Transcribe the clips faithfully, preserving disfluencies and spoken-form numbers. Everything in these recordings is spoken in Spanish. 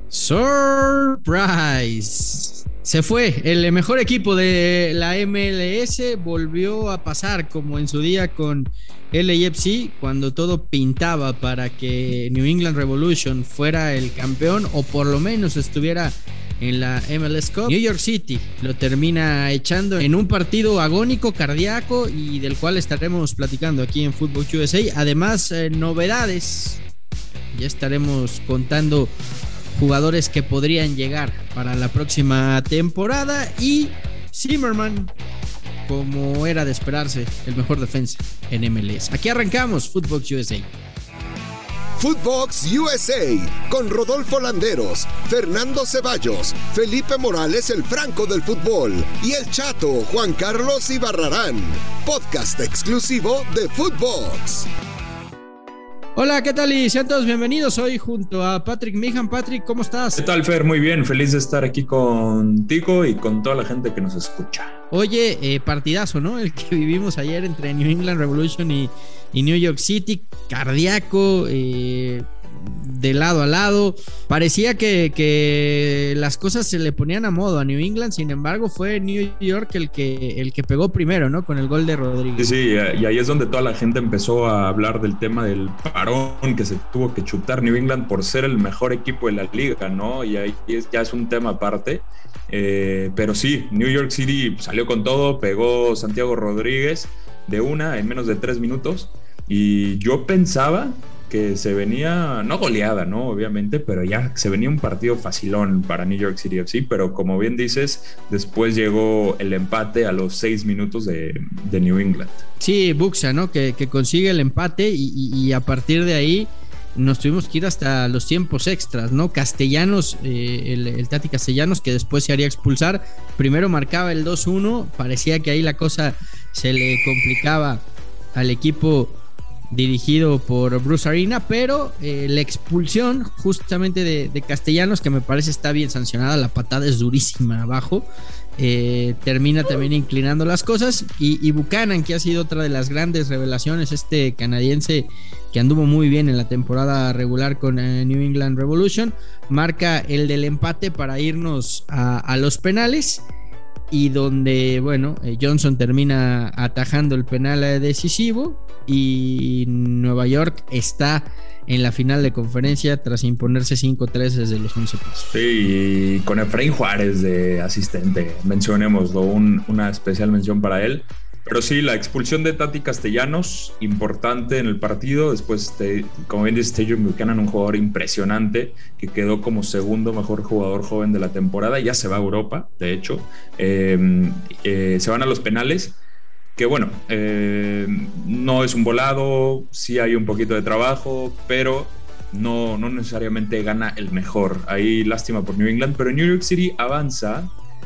Surprise. Se fue. El mejor equipo de la M L S volvió a pasar como en su día con L A F C, cuando todo pintaba para que New England Revolution fuera el campeón o por lo menos estuviera en la M L S Cup. New York City lo termina echando en un partido agónico, cardíaco, y del cual estaremos platicando aquí en Footbox U S A. Además, eh, novedades. Ya estaremos contando jugadores que podrían llegar para la próxima temporada, y Zimmerman, como era de esperarse, el mejor defensa en M L S. Aquí arrancamos Footbox U S A. Footbox U S A con Rodolfo Landeros, Fernando Ceballos, Felipe Morales, el Franco del fútbol, y el Chato Juan Carlos Ibarrarán. Podcast exclusivo de Footbox. Hola, ¿qué tal? Y sean todos bienvenidos. Hoy junto a Patrick Meehan. Patrick, ¿cómo estás? ¿Qué tal, Fer? Muy bien, feliz de estar aquí contigo y con toda la gente que nos escucha. Oye, eh, partidazo, ¿no? El que vivimos ayer entre New England Revolution y, y New York City, cardíaco, eh, de lado a lado. Parecía que, que las cosas se le ponían a modo a New England, sin embargo fue New York el que, el que pegó primero, ¿no? Con el gol de Rodríguez. Sí, sí, y ahí es donde toda la gente empezó a hablar del tema del parón que se tuvo que chutar New England por ser el mejor equipo de la liga, ¿no? Y ahí es, ya es un tema aparte. Eh, pero sí, New York City salió con todo, pegó Santiago Rodríguez de una en menos de tres minutos, y yo pensaba que se venía, no goleada, ¿no? Obviamente, pero ya se venía un partido facilón para New York City F C, pero como bien dices, después llegó el empate a los seis minutos de, de New England. Sí, Buxa, ¿no? Que, que consigue el empate y, y, y a partir de ahí nos tuvimos que ir hasta los tiempos extras, ¿no? Castellanos, eh, el, el Tati Castellanos, que después se haría expulsar, primero marcaba el dos uno, parecía que ahí la cosa se le complicaba al equipo dirigido por Bruce Arena, pero eh, la expulsión justamente de, de Castellanos, que me parece está bien sancionada, la patada es durísima abajo, eh, termina también inclinando las cosas, y, y Buchanan, que ha sido otra de las grandes revelaciones, este canadiense que anduvo muy bien en la temporada regular con eh, New England Revolution, marca el del empate para irnos a, a los penales, y donde, bueno, eh, Johnson termina atajando el penal decisivo, y Nueva York está en la final de conferencia tras imponerse cinco tres desde los once pasos. Sí, y con Efraín Juárez de asistente, mencionémoslo, un, una especial mención para él. Pero sí, la expulsión de Tati Castellanos, importante en el partido. Después, te, como bien dice Tajon Buchanan, un jugador impresionante que quedó como segundo mejor jugador joven de la temporada. Ya se va a Europa, de hecho. Eh, eh, se van a los penales. Que bueno, eh, no es un volado, sí hay un poquito de trabajo, pero no, no necesariamente gana el mejor. Ahí lástima por New England, pero New York City avanza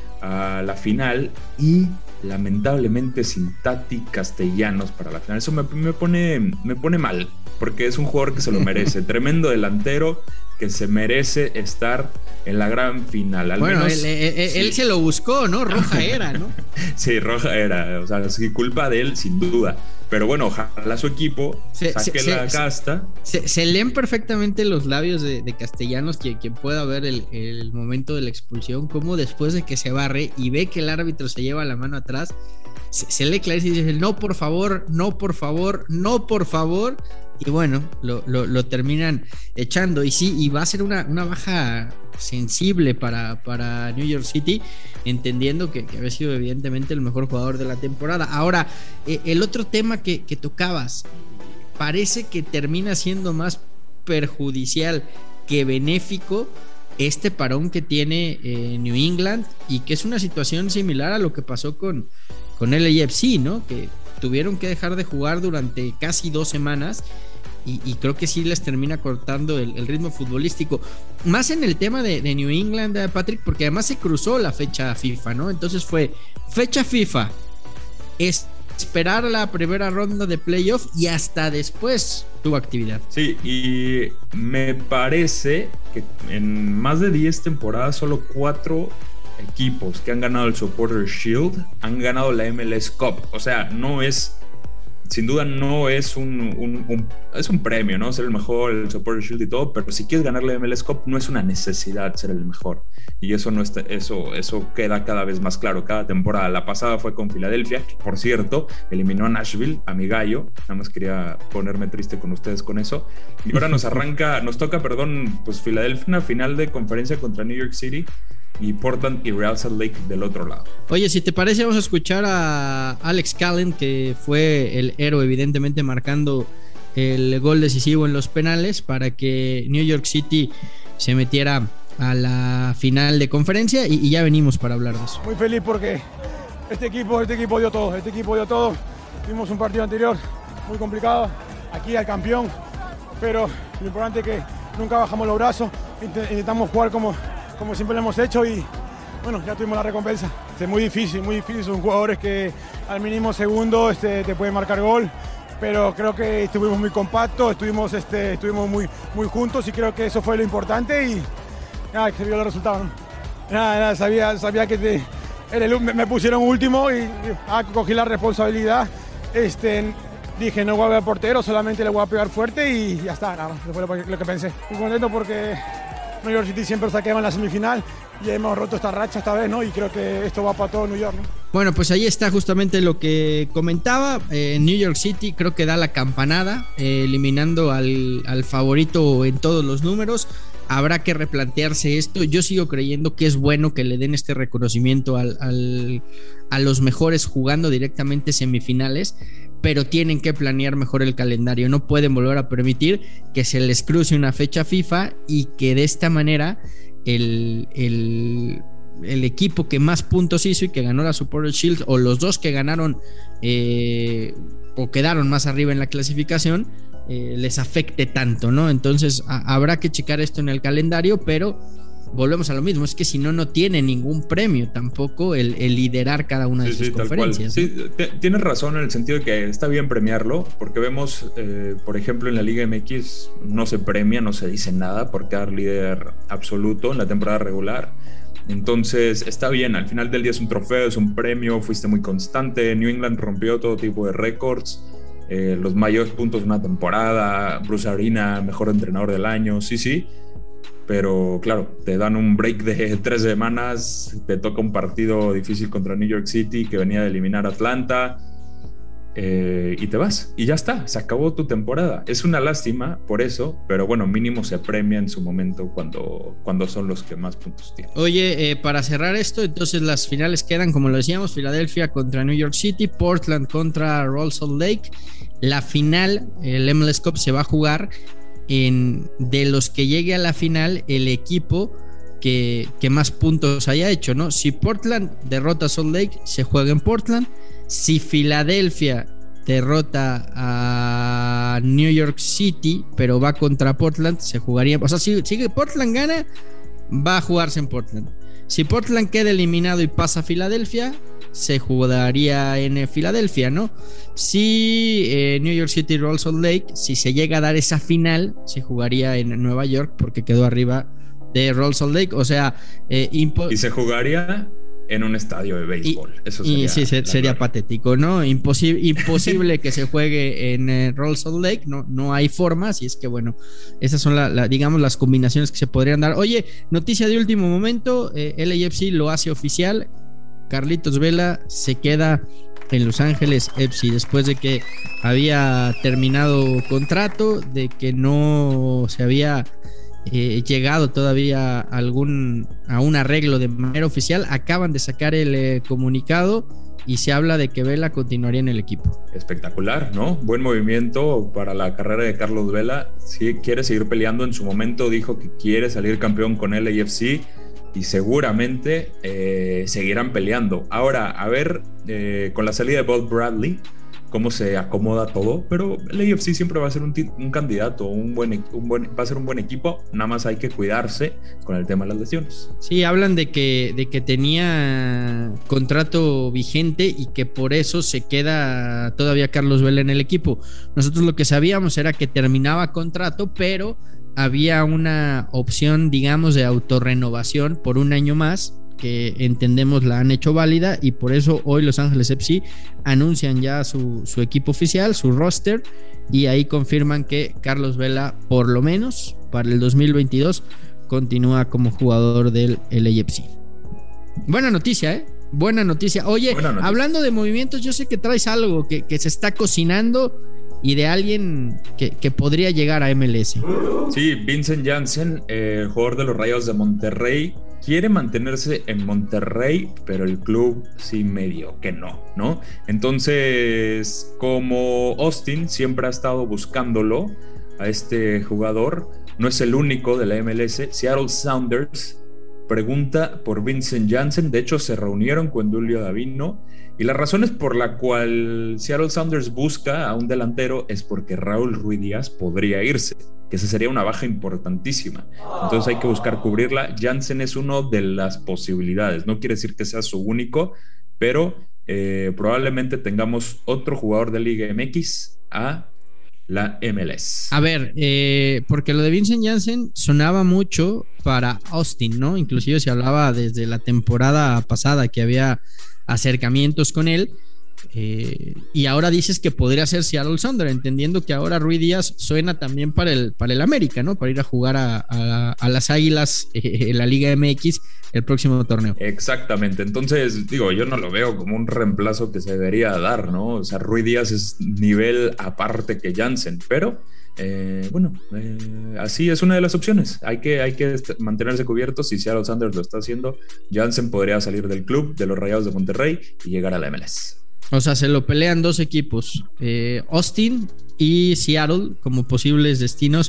a la final y lamentablemente sin Tati Castellanos para la final. Eso me, me, pone, me pone mal, porque es un jugador que se lo merece. Tremendo delantero que se merece estar en la gran final. Al bueno, menos, él, él, sí. él se lo buscó, ¿no? Roja era, ¿no? Sí, roja era. O sea, es culpa de él, sin duda. Pero bueno, ojalá su equipo se, saque se, la se, casta. Se, se leen perfectamente los labios de, de Castellanos, quien, quien pueda ver el, el momento de la expulsión, como después de que se barre y ve que el árbitro se lleva la mano atrás, se, se lee clarísimo y dice, no, por favor, no, por favor, no, por favor. Y bueno, lo, lo, lo terminan echando. Y sí, y va a ser una, una baja sensible para, para New York City, entendiendo que, que había sido evidentemente el mejor jugador de la temporada. Ahora, eh, el otro tema que, que tocabas, parece que termina siendo más perjudicial que benéfico este parón que tiene eh, New England, y que es una situación similar a lo que pasó con, con L A F C, ¿no? Que tuvieron que dejar de jugar durante casi dos semanas y, y creo que sí les termina cortando el, el ritmo futbolístico, más en el tema de, de New England, eh, Patrick, porque además se cruzó la fecha FIFA, ¿no? Entonces fue fecha FIFA, es esperar la primera ronda de playoff y hasta después tuvo actividad. Sí, y me parece que en más de diez temporadas solo cuatro equipos que han ganado el Supporters Shield han ganado la M L S Cup. O sea, no es sin duda no es un, un, un, es un premio, ¿no? Ser el mejor, el Supporter Shield y todo, pero si quieres ganarle M L S Cup no es una necesidad ser el mejor. Y eso, no está, eso, eso queda cada vez más claro cada temporada. La pasada fue con Filadelfia, que por cierto eliminó a Nashville, a mi gallo. Nada más quería ponerme triste con ustedes con eso. Y ahora nos arranca, nos toca, perdón, pues Filadelfia, una final de conferencia contra New York City y Portland y Real Salt Lake del otro lado. Oye, si te parece, vamos a escuchar a Alex Callen, que fue el héroe, evidentemente marcando el gol decisivo en los penales para que New York City se metiera a la final de conferencia, y, y ya venimos para hablar de eso. Muy feliz porque este equipo, este equipo dio todo, este equipo dio todo. Tuvimos un partido anterior muy complicado, aquí al campeón, pero lo importante es que nunca bajamos los brazos, intentamos jugar como, como siempre lo hemos hecho y bueno, ya tuvimos la recompensa. Es muy difícil, muy difícil, son jugadores que al mínimo segundo este, te pueden marcar gol, pero creo que estuvimos muy compactos, estuvimos, este, estuvimos muy, muy juntos y creo que eso fue lo importante y nada, que se vio el resultado, ¿no? Nada, nada, sabía, sabía que te, era el, me, me pusieron último y, y ah, cogí la responsabilidad. Este, dije, no voy a ver portero, solamente le voy a pegar fuerte y ya está, nada, eso fue lo, lo que pensé. Estoy contento porque New York City siempre se queda en la semifinal y hemos roto esta racha esta vez, ¿no? Y creo que esto va para todo New York, ¿no? Bueno, pues ahí está justamente lo que comentaba. Eh, New York City creo que da la campanada, eh, eliminando al, al favorito en todos los números. Habrá que replantearse esto. Yo sigo creyendo que es bueno que le den este reconocimiento al, al, a los mejores jugando directamente semifinales, pero tienen que planear mejor el calendario. No pueden volver a permitir que se les cruce una fecha FIFA y que de esta manera el, el, el equipo que más puntos hizo y que ganó la Supporter Shield, o los dos que ganaron eh, o quedaron más arriba en la clasificación, eh, les afecte tanto, ¿no? Entonces a, habrá que checar esto en el calendario, pero volvemos a lo mismo, es que si no, no tiene ningún premio tampoco el, el liderar cada una de sí, sus sí, conferencias. Sí, tienes razón en el sentido de que está bien premiarlo, porque vemos, eh, por ejemplo, en la Liga M X no se premia, no se dice nada por quedar líder absoluto en la temporada regular. Entonces está bien, al final del día es un trofeo, es un premio, fuiste muy constante. New England rompió todo tipo de récords, eh, los mayores puntos de una temporada, Bruce Arena, mejor entrenador del año, sí, sí. Pero claro, te dan un break de tres semanas, te toca un partido difícil contra New York City que venía de eliminar a Atlanta, eh, y te vas, y ya está, se acabó tu temporada. Es una lástima por eso, pero bueno, mínimo se premia en su momento cuando, cuando son los que más puntos tienen. Oye, eh, para cerrar esto, entonces las finales quedan, como lo decíamos, Filadelfia contra New York City, Portland contra Real Salt Lake. La final, el M L S Cup, se va a jugar en, de los que llegue a la final, el equipo que, que más puntos haya hecho, ¿no? Si Portland derrota a Salt Lake, se juega en Portland. Si Filadelfia derrota a New York City, pero va contra Portland, se jugaría, o sea, si, si Portland gana, va a jugarse en Portland. Si Portland queda eliminado y pasa a Filadelfia, se jugaría en Filadelfia, ¿no? Si eh, New York City y Real Salt Lake, si se llega a dar esa final, se jugaría en Nueva York porque quedó arriba de Real Salt Lake, o sea, eh, impo- y se jugaría en un estadio de béisbol. Y, Eso sería, y sí, se, sería patético, ¿no? Imposible, imposible que se juegue en eh, Real Salt Lake, no, no hay forma, así es que bueno, esas son la, la, digamos las combinaciones que se podrían dar. Oye, noticia de último momento, eh, L A F C lo hace oficial, Carlitos Vela se queda en Los Ángeles F C después de que había terminado contrato, de que no se había Eh, llegado todavía a algún a un arreglo de manera oficial. Acaban de sacar el eh, comunicado y se habla de que Vela continuaría en el equipo. Espectacular, ¿no? Buen movimiento para la carrera de Carlos Vela. Si quiere seguir peleando, en su momento dijo que quiere salir campeón con L A F C y seguramente eh, seguirán peleando. Ahora, a ver, eh, con la salida de Bob Bradley, cómo se acomoda todo, pero el A F C siempre va a ser un, t- un candidato, un buen, un buen, va a ser un buen equipo, nada más hay que cuidarse con el tema de las lesiones. Sí, hablan de que, de que tenía contrato vigente y que por eso se queda todavía Carlos Vela en el equipo. Nosotros lo que sabíamos era que terminaba contrato, pero había una opción, digamos, de autorrenovación por un año más, que entendemos la han hecho válida, y por eso hoy Los Ángeles F C anuncian ya su, su equipo oficial, su roster, y ahí confirman que Carlos Vela, por lo menos para el dos mil veintidós, continúa como jugador del L A F C. Buena noticia, ¿eh? Buena noticia. Oye, Buena noticia. Hablando de movimientos, yo sé que traes algo que, que se está cocinando y de alguien que, que podría llegar a M L S. Sí, Vincent Janssen, eh, jugador de los Rayados de Monterrey, quiere mantenerse en Monterrey, pero el club sí medio que no, ¿no? Entonces, como Austin siempre ha estado buscándolo a este jugador, no es el único de la M L S. Seattle Sounders pregunta por Vincent Janssen. De hecho, se reunieron con Julio Davino, y las razones por la cual Seattle Sounders busca a un delantero es porque Raúl Ruidíaz podría irse, que esa sería una baja importantísima. Entonces hay que buscar cubrirla. Janssen es una de las posibilidades. No quiere decir que sea su único, pero eh, probablemente tengamos otro jugador de Liga M X a la M L S. A ver, eh, porque lo de Vincent Janssen sonaba mucho para Austin, ¿no? Inclusive se hablaba desde la temporada pasada que había acercamientos con él, eh, y ahora dices que podría ser Seattle Sounders, entendiendo que ahora Ruidíaz suena también para el, para el América, ¿no? Para ir a jugar a, a, a las Águilas eh, en la Liga M X el próximo torneo. Exactamente. Entonces, digo, yo no lo veo como un reemplazo que se debería dar, ¿no? O sea, Ruidíaz es nivel aparte que Janssen, pero eh, bueno, eh, así es una de las opciones. Hay que, hay que mantenerse cubiertos. Si Seattle Sounders lo está haciendo, Janssen podría salir del club de los Rayados de Monterrey y llegar a la M L S. O sea, se lo pelean dos equipos, eh, Austin y Seattle, como posibles destinos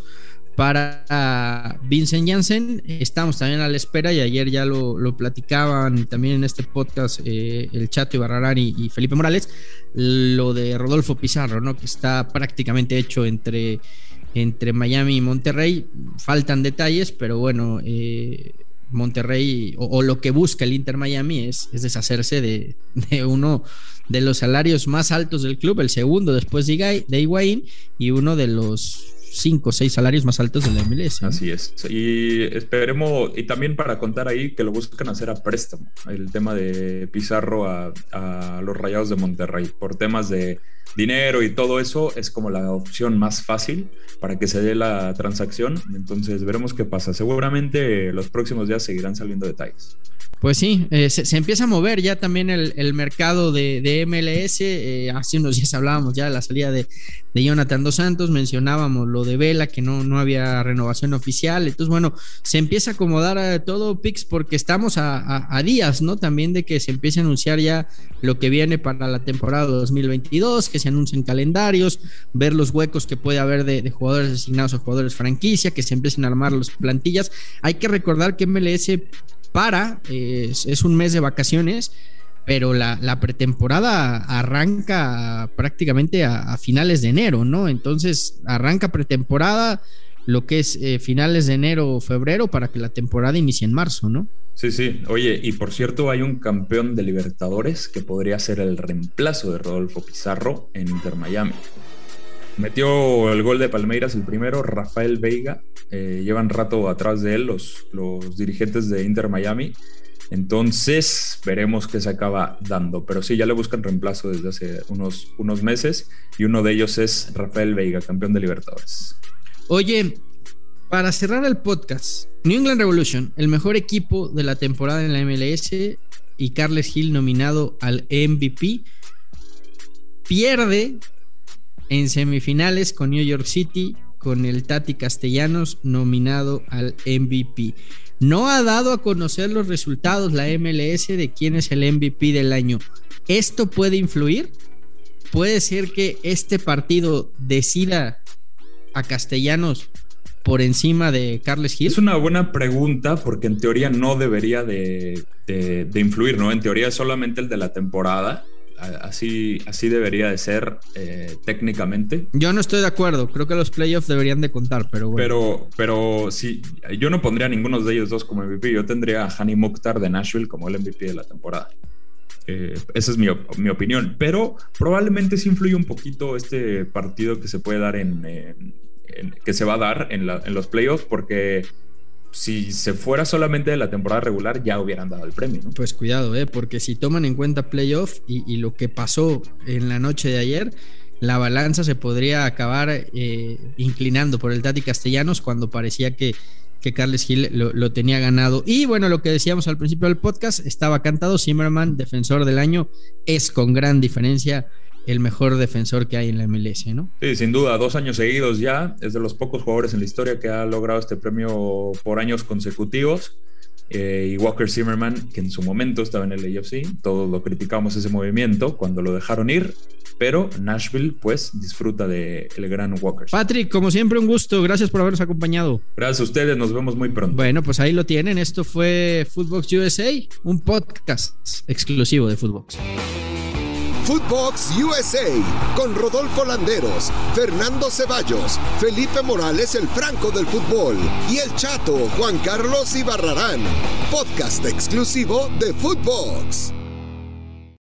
para Vincent Janssen. Estamos también a la espera, y ayer ya lo, lo platicaban también en este podcast eh, el Chato Ibarrarán y, y Felipe Morales, lo de Rodolfo Pizarro, ¿no? Que está prácticamente hecho entre, entre Miami y Monterrey. Faltan detalles, pero bueno, eh, Monterrey o, o lo que busca el Inter Miami es, es deshacerse de, de uno de los salarios más altos del club, el segundo después de Higuaín, y uno de los cinco o seis salarios más altos de la M L S, ¿no? Así es. Y esperemos, y también para contar ahí que lo buscan hacer a préstamo, el tema de Pizarro a, a los Rayados de Monterrey, por temas de dinero y todo eso, es como la opción más fácil para que se dé la transacción. Entonces veremos qué pasa. Seguramente los próximos días seguirán saliendo detalles. Pues sí, eh, se, se empieza a mover ya también el, el mercado de, de M L S. Eh, hace unos días hablábamos ya de la salida de, de Jonathan Dos Santos, mencionábamos lo de Vela, que no, no había renovación oficial. Entonces, bueno, se empieza a acomodar a todo, Pix, porque estamos a, a, a días, ¿no? También de que se empiece a anunciar ya lo que viene para la temporada dos mil veintidós, que se anuncien calendarios, ver los huecos que puede haber de, de jugadores asignados a jugadores franquicia, que se empiecen a armar las plantillas. Hay que recordar que M L S para, eh, es, es un mes de vacaciones, pero la, la pretemporada arranca prácticamente a, a finales de enero, ¿no? Entonces arranca pretemporada lo que es eh, finales de enero o febrero, para que la temporada inicie en marzo, ¿no? Sí, sí. Oye, y por cierto, hay un campeón de Libertadores que podría ser el reemplazo de Rodolfo Pizarro en Inter Miami. Metió el gol de Palmeiras, el primero, Rafael Veiga. Eh, llevan rato atrás de él los, los dirigentes de Inter Miami. Entonces veremos qué se acaba dando. Pero sí, ya le buscan reemplazo desde hace unos, unos meses, y uno de ellos es Rafael Veiga, campeón de Libertadores. Oye, para cerrar el podcast, New England Revolution, el mejor equipo de la temporada en la M L S, y Carles Gil nominado al M V P, pierde en semifinales con New York City, con el Tati Castellanos nominado al M V P. No ha dado a conocer los resultados la M L S de quién es el M V P del año. ¿Esto puede influir? ¿Puede ser que este partido decida a Castellanos por encima de Carles Gil? Es una buena pregunta, porque en teoría no debería de, de, de influir, ¿no? En teoría es solamente el de la temporada. Así, así debería de ser eh, técnicamente. Yo no estoy de acuerdo, creo que los playoffs deberían de contar, pero bueno. Pero, pero sí, yo no pondría a ninguno de ellos dos como M V P. Yo tendría a Hani Mukhtar de Nashville como el M V P de la temporada. Eh, esa es mi, mi opinión. Pero probablemente sí influye un poquito este partido que se puede dar en, en, en que se va a dar en, la, en los playoffs, porque si se fuera solamente de la temporada regular, ya hubieran dado el premio, ¿no? Pues cuidado, ¿eh? Porque si toman en cuenta playoff y, y lo que pasó en la noche de ayer, la balanza se podría acabar eh, inclinando por el Tati Castellanos cuando parecía que, que Carles Gil lo, lo tenía ganado. Y bueno, lo que decíamos al principio del podcast, estaba cantado. Zimmerman, defensor del año, es con gran diferencia el mejor defensor que hay en la M L S, ¿no? Sí, sin duda, dos años seguidos ya. Es de los pocos jugadores en la historia que ha logrado este premio por años consecutivos. Eh, y Walker Zimmerman, que en su momento estaba en el A F C, todos lo criticamos ese movimiento cuando lo dejaron ir, pero Nashville pues disfruta de el gran Walker. Patrick, como siempre, un gusto, gracias por habernos acompañado. Gracias a ustedes, nos vemos muy pronto. Bueno, pues ahí lo tienen, esto fue Footbox U S A, un podcast exclusivo de Footbox. Footbox U S A con Rodolfo Landeros, Fernando Ceballos, Felipe Morales, el Franco del fútbol, y el Chato Juan Carlos Ibarrarán. Podcast exclusivo de Footbox.